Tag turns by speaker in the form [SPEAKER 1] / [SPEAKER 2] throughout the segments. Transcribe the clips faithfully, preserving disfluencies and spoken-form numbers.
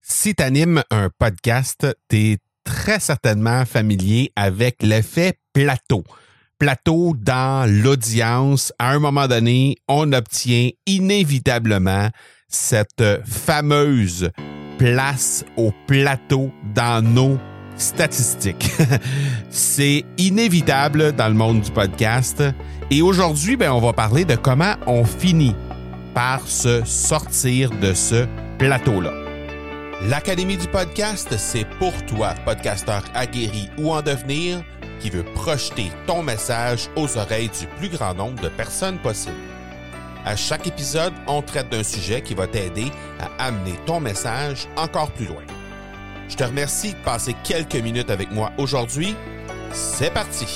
[SPEAKER 1] Si tu animes un podcast, tu es très certainement familier avec l'effet plateau. Plateau dans l'audience. À un moment donné, on obtient inévitablement cette fameuse place au plateau dans nos statistiques. C'est inévitable dans le monde du podcast. Et aujourd'hui, ben, on va parler de comment on finit par se sortir de ce plateau-là. L'Académie du podcast, c'est pour toi, podcasteur aguerri ou en devenir, qui veut projeter ton message aux oreilles du plus grand nombre de personnes possible. À chaque épisode, on traite d'un sujet qui va t'aider à amener ton message encore plus loin. Je te remercie de passer quelques minutes avec moi aujourd'hui. C'est parti!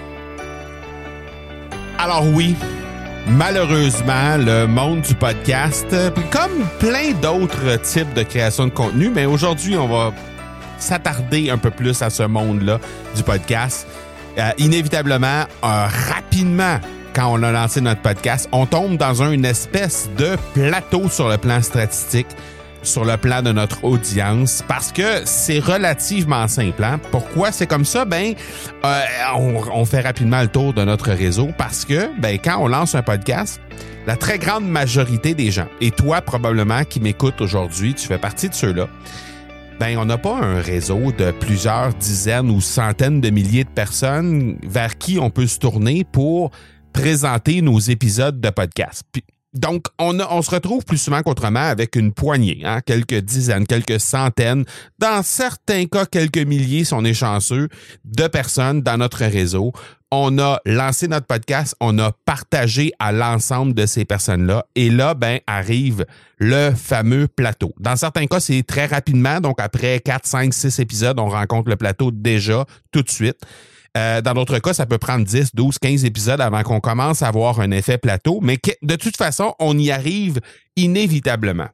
[SPEAKER 1] Alors oui, malheureusement, le monde du podcast, comme plein d'autres types de création de contenu, mais aujourd'hui, on va s'attarder un peu plus à ce monde-là du podcast. Euh, inévitablement, euh, rapidement, quand on a lancé notre podcast, on tombe dans une espèce de plateau sur le plan statistique, sur le plan de notre audience, parce que c'est relativement simple. Hein? Pourquoi c'est comme ça? Ben, euh, on, on fait rapidement le tour de notre réseau parce que, ben, quand on lance un podcast, la très grande majorité des gens, et toi probablement qui m'écoutes aujourd'hui, tu fais partie de ceux-là, ben, on n'a pas un réseau de plusieurs dizaines ou centaines de milliers de personnes vers qui on peut se tourner pour présenter nos épisodes de podcast. Puis, donc, on, a, on se retrouve plus souvent qu'autrement avec une poignée, hein, quelques dizaines, quelques centaines, dans certains cas, quelques milliers, si on est chanceux, de personnes dans notre réseau. On a lancé notre podcast, on a partagé à l'ensemble de ces personnes-là, et là, ben, arrive le fameux plateau. Dans certains cas, c'est très rapidement, donc après quatre, cinq, six épisodes, on rencontre le plateau déjà, tout de suite. Euh, dans d'autres cas, ça peut prendre dix, douze, quinze épisodes avant qu'on commence à avoir un effet plateau, mais que, de toute façon, on y arrive inévitablement.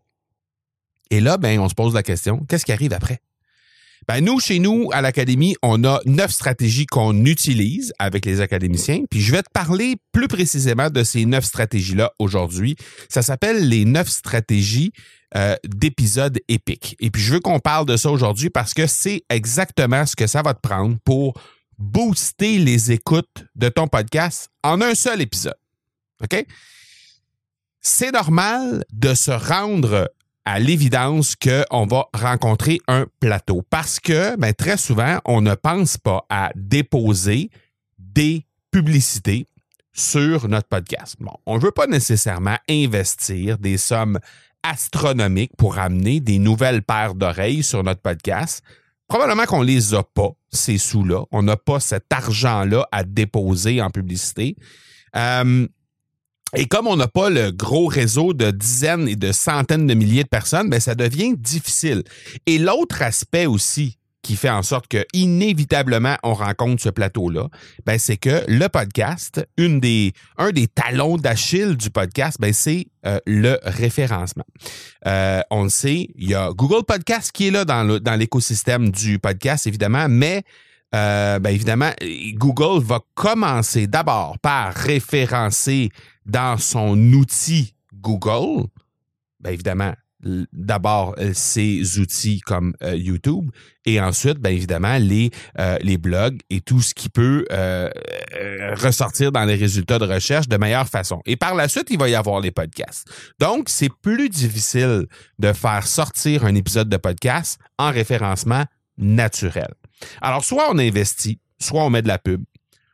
[SPEAKER 1] Et là, ben, on se pose la question, qu'est-ce qui arrive après? Ben, nous, chez nous, à l'Académie, on a neuf stratégies qu'on utilise avec les académiciens, puis je vais te parler plus précisément de ces neuf stratégies-là aujourd'hui. Ça s'appelle les neuf stratégies euh, d'épisodes épiques. Et puis, je veux qu'on parle de ça aujourd'hui parce que c'est exactement ce que ça va te prendre pour booster les écoutes de ton podcast en un seul épisode. OK? C'est normal de se rendre à l'évidence qu'on va rencontrer un plateau parce que ben, très souvent, on ne pense pas à déposer des publicités sur notre podcast. Bon, on ne veut pas nécessairement investir des sommes astronomiques pour amener des nouvelles paires d'oreilles sur notre podcast. Probablement qu'on les a pas, ces sous-là. On n'a pas cet argent-là à déposer en publicité. Euh, et comme on n'a pas le gros réseau de dizaines et de centaines de milliers de personnes, ben ça devient difficile. Et l'autre aspect aussi qui fait en sorte que inévitablement on rencontre ce plateau-là, ben c'est que le podcast, une des, un des talons d'Achille du podcast, ben c'est euh, le référencement. Euh, on le sait, il y a Google Podcast qui est là dans, le, dans l'écosystème du podcast, évidemment, mais euh, ben évidemment, Google va commencer d'abord par référencer dans son outil Google, ben évidemment, d'abord ces outils comme euh, YouTube et ensuite, bien évidemment, les, euh, les blogs et tout ce qui peut euh, ressortir dans les résultats de recherche de meilleure façon. Et par la suite, il va y avoir les podcasts. Donc, c'est plus difficile de faire sortir un épisode de podcast en référencement naturel. Alors, soit on investit, soit on met de la pub,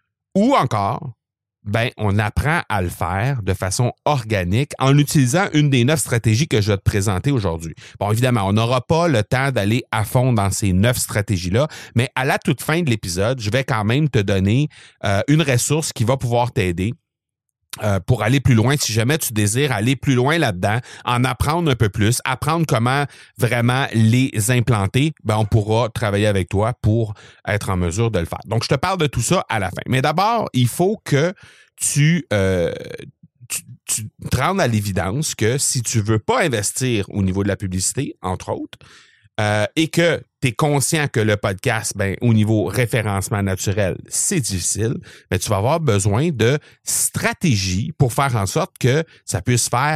[SPEAKER 1] ou encore, ben, on apprend à le faire de façon organique en utilisant une des neuf stratégies que je vais te présenter aujourd'hui. Bon, évidemment, on n'aura pas le temps d'aller à fond dans ces neuf stratégies-là, mais à la toute fin de l'épisode, je vais quand même te donner euh, une ressource qui va pouvoir t'aider Euh, pour aller plus loin, si jamais tu désires aller plus loin là-dedans, en apprendre un peu plus, apprendre comment vraiment les implanter, ben on pourra travailler avec toi pour être en mesure de le faire. Donc, je te parle de tout ça à la fin. Mais d'abord, il faut que tu, euh, tu, tu te rendes à l'évidence que si tu veux pas investir au niveau de la publicité, entre autres, euh, et que tu es conscient que le podcast, ben, au niveau référencement naturel, c'est difficile, mais tu vas avoir besoin de stratégies pour faire en sorte que ça puisse faire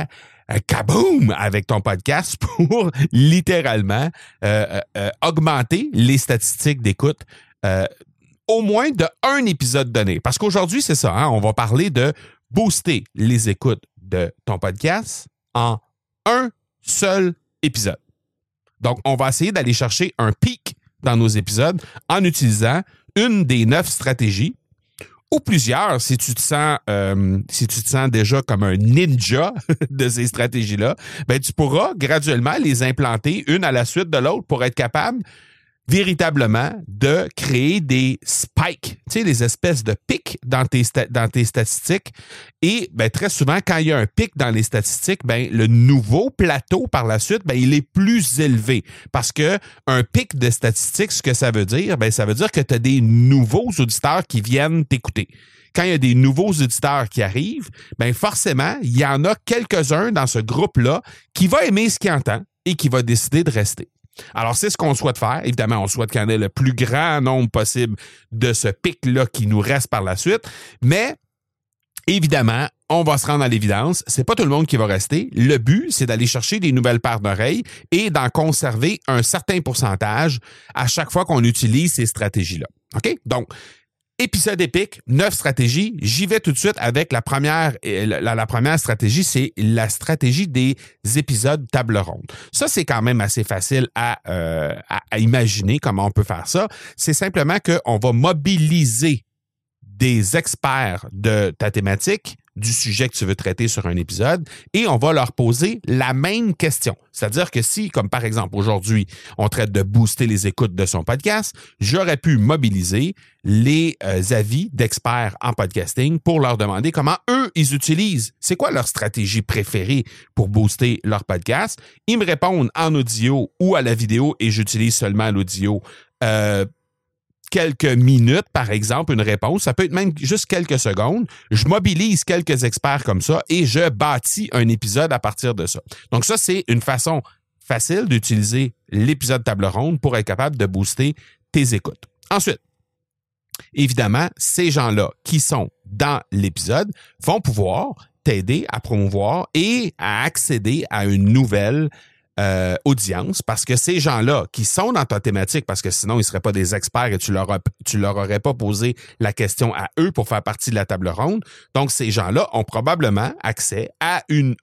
[SPEAKER 1] euh, kaboom avec ton podcast pour littéralement euh, euh, augmenter les statistiques d'écoute euh, au moins de un épisode donné. Parce qu'aujourd'hui, c'est ça, hein, on va parler de booster les écoutes de ton podcast en un seul épisode. Donc, on va essayer d'aller chercher un pic dans nos épisodes en utilisant une des neuf stratégies ou plusieurs, si tu te sens, euh, si tu te sens déjà comme un ninja de ces stratégies-là, ben tu pourras graduellement les implanter une à la suite de l'autre pour être capable véritablement de créer des spikes, tu sais, les espèces de pics dans tes, sta- dans tes statistiques. Et ben, très souvent, quand il y a un pic dans les statistiques, ben, le nouveau plateau par la suite, ben, il est plus élevé. Parce que un pic de statistiques, ce que ça veut dire, ben, ça veut dire que tu as des nouveaux auditeurs qui viennent t'écouter. Quand il y a des nouveaux auditeurs qui arrivent, ben forcément, il y en a quelques-uns dans ce groupe-là qui va aimer ce qu'il entend et qui va décider de rester. Alors, c'est ce qu'on souhaite faire. Évidemment, on souhaite qu'il y en ait le plus grand nombre possible de ce pic-là qui nous reste par la suite. Mais, évidemment, on va se rendre à l'évidence. C'est pas tout le monde qui va rester. Le but, c'est d'aller chercher des nouvelles paires d'oreilles et d'en conserver un certain pourcentage à chaque fois qu'on utilise ces stratégies-là. OK? Donc, épisode épique, neuf stratégies. J'y vais tout de suite avec la première, la, la première stratégie, c'est la stratégie des épisodes table ronde. Ça, c'est quand même assez facile à, euh, à, à imaginer comment on peut faire ça. C'est simplement qu'on va mobiliser des experts de ta thématique, du sujet que tu veux traiter sur un épisode, et on va leur poser la même question. C'est-à-dire que si, comme par exemple aujourd'hui, on traite de booster les écoutes de son podcast, j'aurais pu mobiliser les euh, avis d'experts en podcasting pour leur demander comment eux, ils utilisent. C'est quoi leur stratégie préférée pour booster leur podcast? Ils me répondent en audio ou à la vidéo, et j'utilise seulement l'audio euh, quelques minutes, par exemple, une réponse. Ça peut être même juste quelques secondes. Je mobilise quelques experts comme ça et je bâtis un épisode à partir de ça. Donc ça, c'est une façon facile d'utiliser l'épisode table ronde pour être capable de booster tes écoutes. Ensuite, évidemment, ces gens-là qui sont dans l'épisode vont pouvoir t'aider à promouvoir et à accéder à une nouvelle Euh, audience, parce que ces gens-là qui sont dans ta thématique, parce que sinon ils ne seraient pas des experts et tu leur, tu leur aurais pas posé la question à eux pour faire partie de la table ronde. Donc, ces gens-là ont probablement accès à une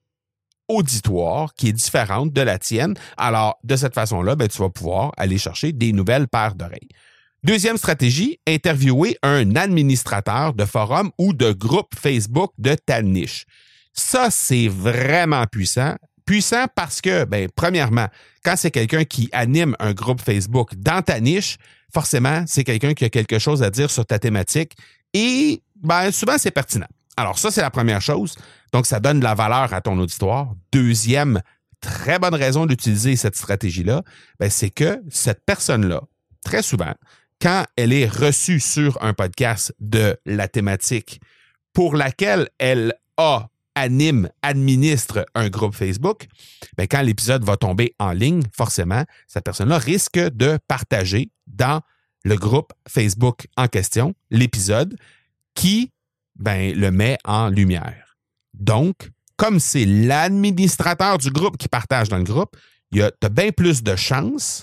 [SPEAKER 1] auditoire qui est différente de la tienne. Alors, de cette façon-là, ben, tu vas pouvoir aller chercher des nouvelles paires d'oreilles. Deuxième stratégie, interviewer un administrateur de forum ou de groupe Facebook de ta niche. Ça, c'est vraiment puissant. Puissant parce que, ben, premièrement, quand c'est quelqu'un qui anime un groupe Facebook dans ta niche, forcément, c'est quelqu'un qui a quelque chose à dire sur ta thématique et, ben, souvent, c'est pertinent. Alors, ça, c'est la première chose. Donc, ça donne de la valeur à ton auditoire. Deuxième, très bonne raison d'utiliser cette stratégie-là, ben, c'est que cette personne-là, très souvent, quand elle est reçue sur un podcast de la thématique pour laquelle elle a anime, administre un groupe Facebook, bien, quand l'épisode va tomber en ligne, forcément, cette personne-là risque de partager dans le groupe Facebook en question l'épisode qui ben, le met en lumière. Donc, comme c'est l'administrateur du groupe qui partage dans le groupe, tu as bien plus de chances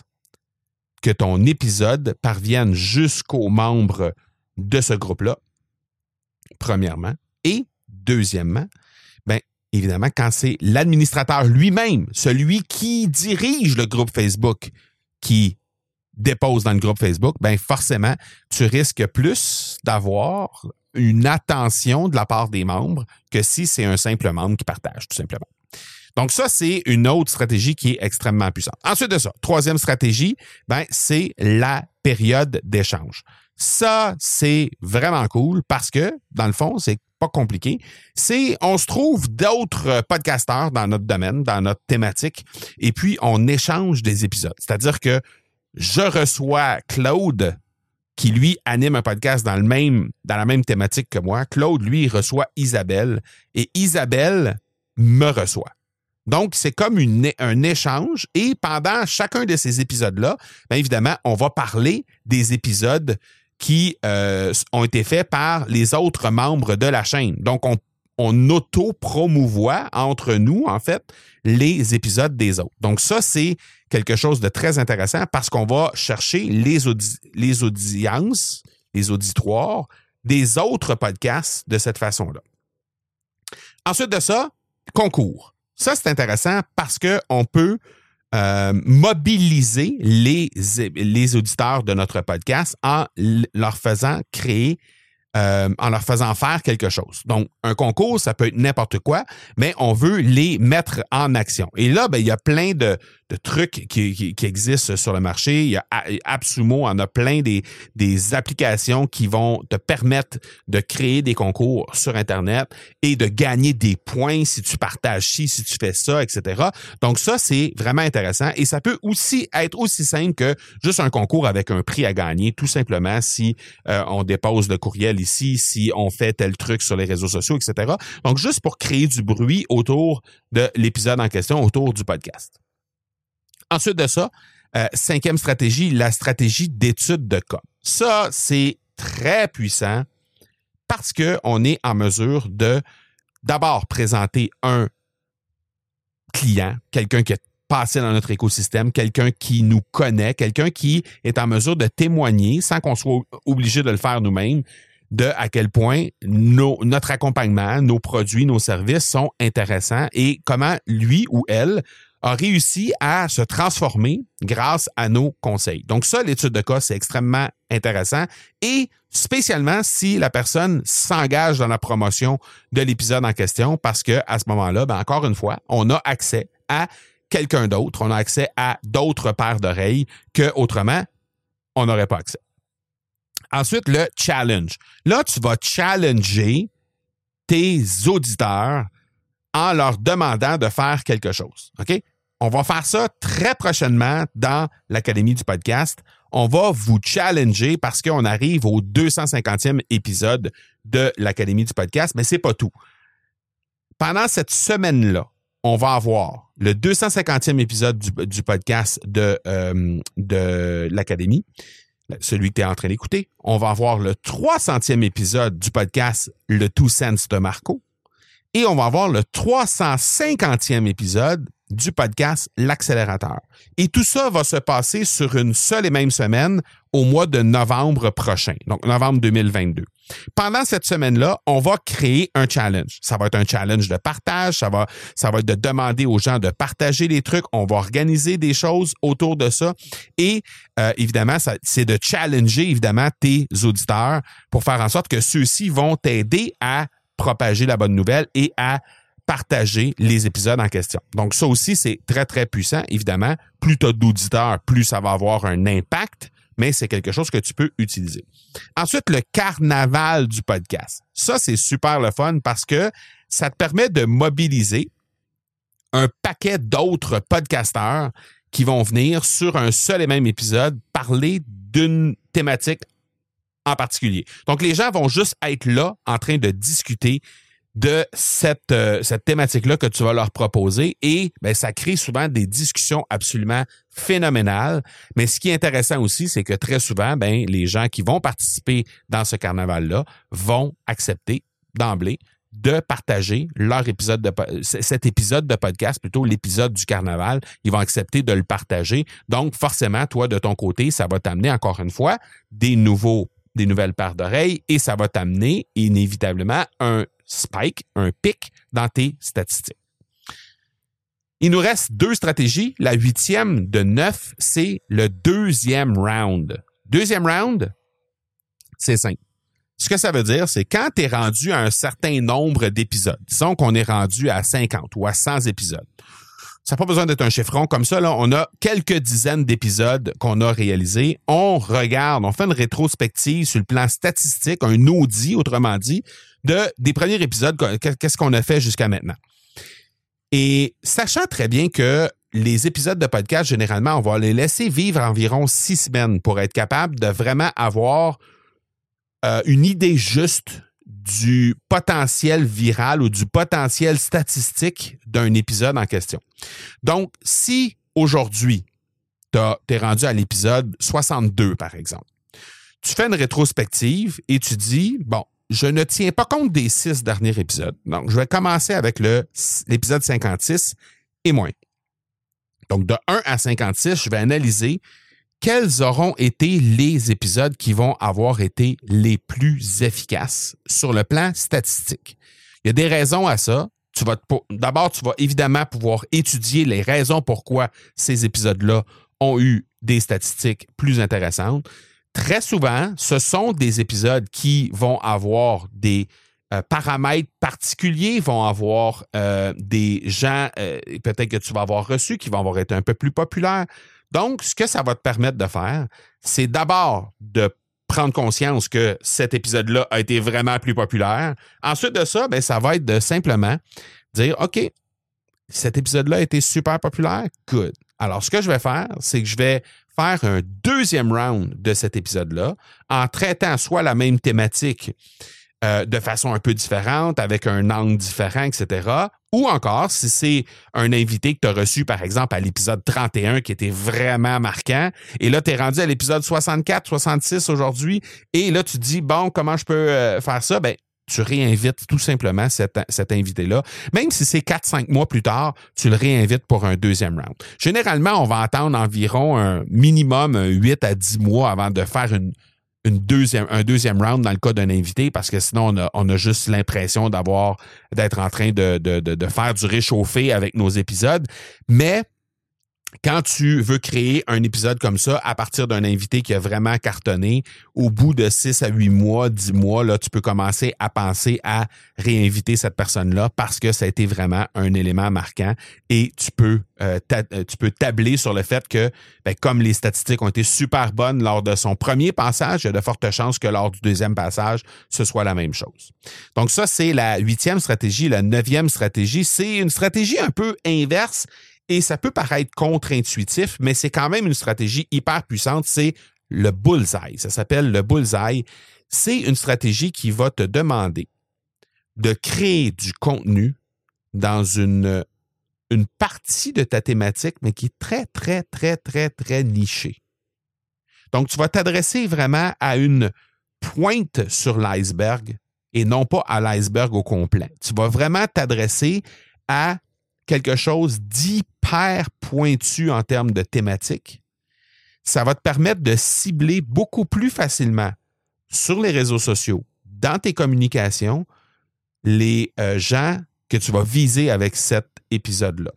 [SPEAKER 1] que ton épisode parvienne jusqu'aux membres de ce groupe-là, premièrement. Et deuxièmement, bien, évidemment, quand c'est l'administrateur lui-même, celui qui dirige le groupe Facebook, qui dépose dans le groupe Facebook, bien, forcément, tu risques plus d'avoir une attention de la part des membres que si c'est un simple membre qui partage, tout simplement. Donc, ça, c'est une autre stratégie qui est extrêmement puissante. Ensuite de ça, troisième stratégie, ben, c'est la période d'échange. Ça, c'est vraiment cool parce que, dans le fond, c'est pas compliqué. C'est, on se trouve d'autres podcasteurs dans notre domaine, dans notre thématique, et puis on échange des épisodes. C'est-à-dire que je reçois Claude, qui, lui, anime un podcast dans le même, dans la même thématique que moi. Claude, lui, reçoit Isabelle, et Isabelle me reçoit. Donc, c'est comme une, un échange, et pendant chacun de ces épisodes-là, bien évidemment, on va parler des épisodes qui euh, ont été faits par les autres membres de la chaîne. Donc, on, on auto-promouvoit entre nous, en fait, les épisodes des autres. Donc ça, c'est quelque chose de très intéressant parce qu'on va chercher les, audi- les audiences, les auditoires des autres podcasts de cette façon-là. Ensuite de ça, concours. Ça, c'est intéressant parce qu'on peut euh, mobiliser les, les auditeurs de notre podcast en leur faisant créer Euh, en leur faisant faire quelque chose. Donc, un concours, ça peut être n'importe quoi, mais on veut les mettre en action. Et là, ben, il y a plein de, de trucs qui, qui, qui existent sur le marché. Il y a AppSumo en a plein des, des applications qui vont te permettre de créer des concours sur Internet et de gagner des points si tu partages ci, si tu fais ça, et cetera. Donc, ça, c'est vraiment intéressant et ça peut aussi être aussi simple que juste un concours avec un prix à gagner, tout simplement si euh, on dépose le courriel ici, si on fait tel truc sur les réseaux sociaux, et cetera. Donc, juste pour créer du bruit autour de l'épisode en question, autour du podcast. Ensuite de ça, euh, cinquième stratégie, la stratégie d'étude de cas. Ça, c'est très puissant parce qu'on est en mesure de d'abord présenter un client, quelqu'un qui est passé dans notre écosystème, quelqu'un qui nous connaît, quelqu'un qui est en mesure de témoigner sans qu'on soit obligé de le faire nous-mêmes, de à quel point nos, notre accompagnement, nos produits, nos services sont intéressants et comment lui ou elle a réussi à se transformer grâce à nos conseils. Donc ça, l'étude de cas, c'est extrêmement intéressant et spécialement si la personne s'engage dans la promotion de l'épisode en question parce que à ce moment-là, ben encore une fois, on a accès à quelqu'un d'autre, on a accès à d'autres paires d'oreilles que autrement, on n'aurait pas accès. Ensuite, le challenge. Là, tu vas challenger tes auditeurs en leur demandant de faire quelque chose. OK? On va faire ça très prochainement dans l'Académie du podcast. On va vous challenger parce qu'on arrive au deux cent cinquantième épisode de l'Académie du podcast, mais c'est pas tout. Pendant cette semaine-là, on va avoir le deux cent cinquantième épisode du, du podcast de, euh, de l'Académie, celui que tu es en train d'écouter. On va avoir le trois centième épisode du podcast Le Two Cents de Marco. Et on va avoir le trois cent cinquantième épisode du podcast L'Accélérateur. Et tout ça va se passer sur une seule et même semaine au mois de novembre prochain, donc novembre deux mille vingt-deux. Pendant cette semaine-là, on va créer un challenge. Ça va être un challenge de partage, ça va, ça va être de demander aux gens de partager les trucs, on va organiser des choses autour de ça et euh, évidemment, ça, c'est de challenger évidemment tes auditeurs pour faire en sorte que ceux-ci vont t'aider à propager la bonne nouvelle et à partager les épisodes en question. Donc ça aussi, c'est très, très puissant. Évidemment, plus tu as d'auditeurs, plus ça va avoir un impact, mais c'est quelque chose que tu peux utiliser. Ensuite, le carnaval du podcast. Ça, c'est super le fun parce que ça te permet de mobiliser un paquet d'autres podcasteurs qui vont venir sur un seul et même épisode parler d'une thématique en particulier. Donc, les gens vont juste être là en train de discuter de cette, euh, cette thématique-là que tu vas leur proposer et ben, ça crée souvent des discussions absolument phénoménales. Mais ce qui est intéressant aussi, c'est que très souvent, ben, les gens qui vont participer dans ce carnaval-là vont accepter d'emblée de partager leur épisode de cet épisode de podcast, plutôt l'épisode du carnaval. Ils vont accepter de le partager. Donc, forcément, toi, de ton côté, ça va t'amener encore une fois des nouveaux des nouvelles paires d'oreilles et ça va t'amener inévitablement un spike, un pic dans tes statistiques. Il nous reste deux stratégies. La huitième de neuf, c'est le deuxième round. Deuxième round, c'est simple. Ce que ça veut dire, c'est quand tu es rendu à un certain nombre d'épisodes, disons qu'on est rendu à cinquante ou à cent épisodes, ça n'a pas besoin d'être un chiffron comme ça. Là, on a quelques dizaines d'épisodes qu'on a réalisés. On regarde, on fait une rétrospective sur le plan statistique, un audit, autrement dit, de des premiers épisodes, qu'est-ce qu'on a fait jusqu'à maintenant. Et sachant très bien que les épisodes de podcast, généralement, on va les laisser vivre environ six semaines pour être capable de vraiment avoir euh, une idée juste du potentiel viral ou du potentiel statistique d'un épisode en question. Donc, si aujourd'hui, tu es rendu à l'épisode soixante-deux, par exemple, tu fais une rétrospective et tu dis, bon, je ne tiens pas compte des six derniers épisodes. Donc, je vais commencer avec le, l'épisode cinquante-six et moins. Donc, de un à cinquante-six, je vais analyser quels auront été les épisodes qui vont avoir été les plus efficaces sur le plan statistique. Il y a des raisons à ça. Tu vas te, d'abord, tu vas évidemment pouvoir étudier les raisons pourquoi ces épisodes-là ont eu des statistiques plus intéressantes. Très souvent, ce sont des épisodes qui vont avoir des euh, paramètres particuliers, vont avoir euh, des gens, euh, peut-être que tu vas avoir reçus, qui vont avoir été un peu plus populaires. Donc, ce que ça va te permettre de faire, c'est d'abord de prendre conscience que cet épisode-là a été vraiment plus populaire. Ensuite de ça, ben, ça va être de simplement dire, OK, cet épisode-là a été super populaire, good. Alors, ce que je vais faire, c'est que je vais faire un deuxième round de cet épisode-là en traitant soit la même thématique euh, de façon un peu différente, avec un angle différent, et cetera. Ou encore, si c'est un invité que tu as reçu, par exemple, à l'épisode trente et un qui était vraiment marquant, et là, tu es rendu à l'épisode soixante-quatre, soixante-six aujourd'hui, et là, tu te dis, bon, comment je peux euh, faire ça? Ben, tu réinvites tout simplement cet, cet invité-là. Même si c'est quatre cinq mois plus tard, tu le réinvites pour un deuxième round. Généralement, on va attendre environ un minimum un huit à dix mois avant de faire une, une deuxième, un deuxième round dans le cas d'un invité, parce que sinon, on a, on a juste l'impression d'avoir, d'être en train de, de, de, de faire du réchauffé avec nos épisodes. Mais quand tu veux créer un épisode comme ça à partir d'un invité qui a vraiment cartonné, au bout de six à huit mois, dix mois, là, tu peux commencer à penser à réinviter cette personne-là parce que ça a été vraiment un élément marquant et tu peux, euh, ta- tu peux tabler sur le fait que, ben, comme les statistiques ont été super bonnes lors de son premier passage, il y a de fortes chances que lors du deuxième passage, ce soit la même chose. Donc ça, c'est la huitième stratégie. La neuvième stratégie, c'est une stratégie un peu inverse. Et ça peut paraître contre-intuitif, mais c'est quand même une stratégie hyper puissante. C'est le bullseye. Ça s'appelle le bullseye. C'est une stratégie qui va te demander de créer du contenu dans une, une partie de ta thématique, mais qui est très, très, très, très, très nichée. Donc, tu vas t'adresser vraiment à une pointe sur l'iceberg et non pas à l'iceberg au complet. Tu vas vraiment t'adresser à quelque chose d'hyper pointu en termes de thématique. Ça va te permettre de cibler beaucoup plus facilement sur les réseaux sociaux, dans tes communications, les euh, gens que tu vas viser avec cet épisode-là.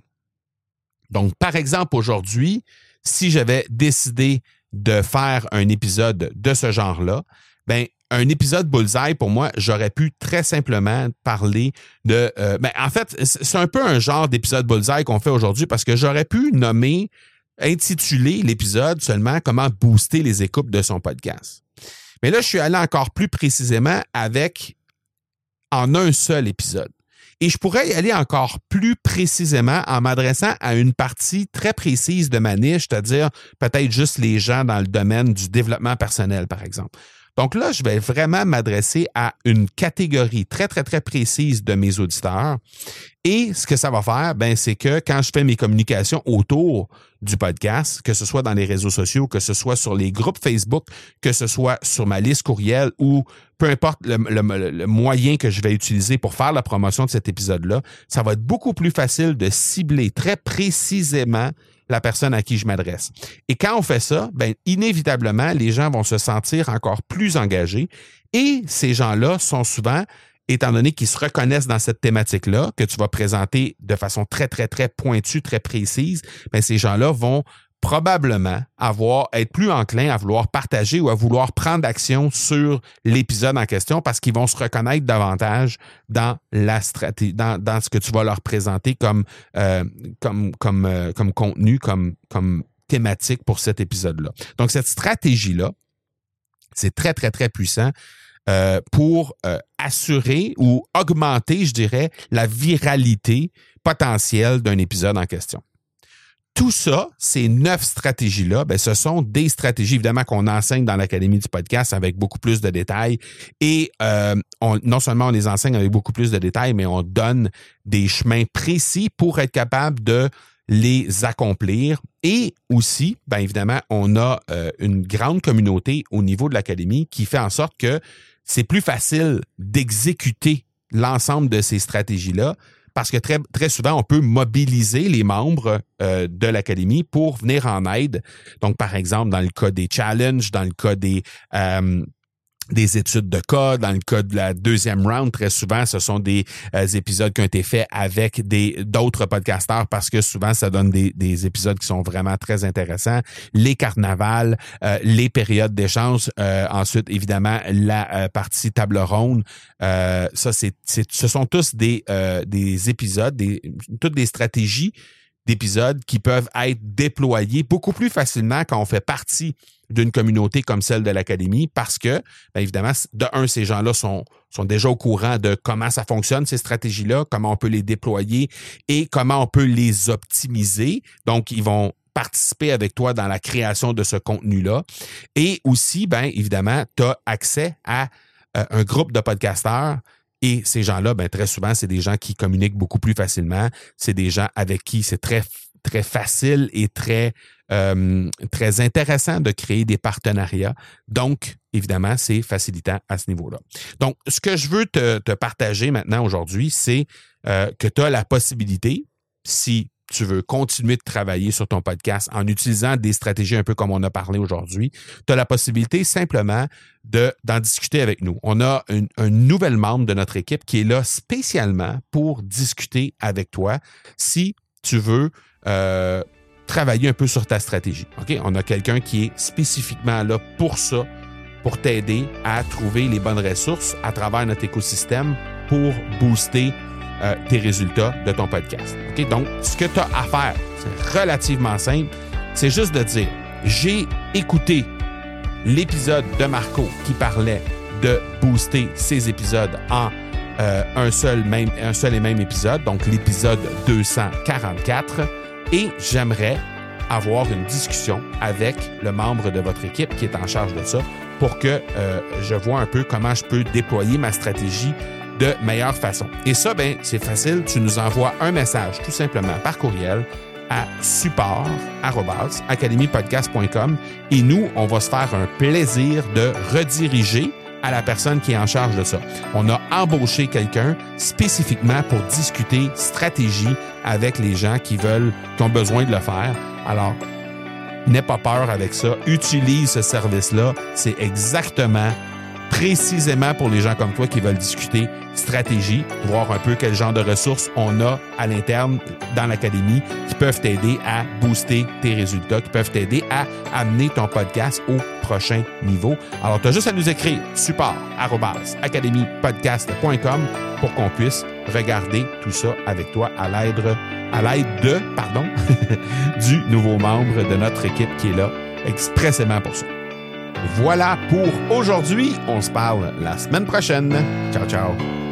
[SPEAKER 1] Donc, par exemple, aujourd'hui, si j'avais décidé de faire un épisode de ce genre-là, ben un épisode Bullseye, pour moi, j'aurais pu très simplement parler de... Euh, ben, en fait, c'est un peu un genre d'épisode Bullseye qu'on fait aujourd'hui parce que j'aurais pu nommer, intituler l'épisode seulement « Comment booster les écoutes de son podcast ». Mais là, je suis allé encore plus précisément avec en un seul épisode. Et je pourrais y aller encore plus précisément en m'adressant à une partie très précise de ma niche, c'est-à-dire peut-être juste les gens dans le domaine du développement personnel, par exemple. Donc là, je vais vraiment m'adresser à une catégorie très, très, très précise de mes auditeurs. Et ce que ça va faire, ben, c'est que quand je fais mes communications autour du podcast, que ce soit dans les réseaux sociaux, que ce soit sur les groupes Facebook, que ce soit sur ma liste courriel ou peu importe le, le, le moyen que je vais utiliser pour faire la promotion de cet épisode-là, ça va être beaucoup plus facile de cibler très précisément la personne à qui je m'adresse. Et quand on fait ça, ben, inévitablement, les gens vont se sentir encore plus engagés et ces gens-là sont souvent, étant donné qu'ils se reconnaissent dans cette thématique-là, que tu vas présenter de façon très, très, très pointue, très précise, ben, ces gens-là vont probablement avoir, être plus enclins à vouloir partager ou à vouloir prendre action sur l'épisode en question parce qu'ils vont se reconnaître davantage dans la stratégie, dans, dans ce que tu vas leur présenter comme, euh, comme, comme, euh, comme contenu, comme, comme thématique pour cet épisode-là. Donc, cette stratégie-là, c'est très, très, très puissant euh, pour euh, assurer ou augmenter, je dirais, la viralité potentielle d'un épisode en question. Tout ça, ces neuf stratégies-là, ben, ce sont des stratégies, évidemment, qu'on enseigne dans l'Académie du podcast avec beaucoup plus de détails. Et euh, on, non seulement on les enseigne avec beaucoup plus de détails, mais on donne des chemins précis pour être capable de les accomplir. Et aussi, bien évidemment, on a euh, une grande communauté au niveau de l'Académie qui fait en sorte que c'est plus facile d'exécuter l'ensemble de ces stratégies-là parce que très, très souvent, on peut mobiliser les membres euh, de l'Académie pour venir en aide. Donc, par exemple, dans le cas des challenges, dans le cas des... Euh, des études de cas. Dans le cas de la deuxième round, très souvent, ce sont des euh, épisodes qui ont été faits avec des d'autres podcasteurs parce que souvent, ça donne des, des épisodes qui sont vraiment très intéressants. Les carnavals, euh, les périodes d'échange. Euh, ensuite, évidemment, la euh, partie table ronde. Euh, ça, c'est, c'est, ce sont tous des, euh, des épisodes, des, toutes des stratégies d'épisodes qui peuvent être déployés beaucoup plus facilement quand on fait partie d'une communauté comme celle de l'Académie parce que, bien évidemment, de un, ces gens-là sont, sont déjà au courant de comment ça fonctionne, ces stratégies-là, comment on peut les déployer et comment on peut les optimiser. Donc, ils vont participer avec toi dans la création de ce contenu-là. Et aussi, bien évidemment, tu as accès à euh, un groupe de podcasteurs. Et ces gens-là, ben, très souvent, c'est des gens qui communiquent beaucoup plus facilement. C'est des gens avec qui c'est très, très facile et très, euh, très intéressant de créer des partenariats. Donc, évidemment, c'est facilitant à ce niveau-là. Donc, ce que je veux te, te partager maintenant aujourd'hui, c'est euh, que tu as la possibilité, si tu veux continuer de travailler sur ton podcast en utilisant des stratégies un peu comme on a parlé aujourd'hui, tu as la possibilité simplement de, d'en discuter avec nous. On a une, un nouvel membre de notre équipe qui est là spécialement pour discuter avec toi si tu veux euh, travailler un peu sur ta stratégie. Okay? On a quelqu'un qui est spécifiquement là pour ça, pour t'aider à trouver les bonnes ressources à travers notre écosystème pour booster Euh, tes résultats de ton podcast. Okay? Donc, ce que tu as à faire, c'est relativement simple. C'est juste de dire, j'ai écouté l'épisode de Marco qui parlait de booster ses épisodes en euh, un seul, même, un seul et même épisode, donc l'épisode deux cent quarante-quatre, et j'aimerais avoir une discussion avec le membre de votre équipe qui est en charge de ça pour que euh, je vois un peu comment je peux déployer ma stratégie de meilleure façon. Et ça, ben, c'est facile. Tu nous envoies un message tout simplement par courriel à support arobase academy podcast point com et nous, on va se faire un plaisir de rediriger à la personne qui est en charge de ça. On a embauché quelqu'un spécifiquement pour discuter stratégie avec les gens qui veulent, qui ont besoin de le faire. Alors, n'aie pas peur avec ça. Utilise ce service-là. C'est exactement précisément pour les gens comme toi qui veulent discuter stratégie, voir un peu quel genre de ressources on a à l'interne dans l'Académie qui peuvent t'aider à booster tes résultats, qui peuvent t'aider à amener ton podcast au prochain niveau. Alors, tu as juste à nous écrire support arobase academy podcast point com pour qu'on puisse regarder tout ça avec toi à l'aide, à l'aide de, pardon, du nouveau membre de notre équipe qui est là expressément pour ça. Voilà pour aujourd'hui. On se parle la semaine prochaine. Ciao, ciao.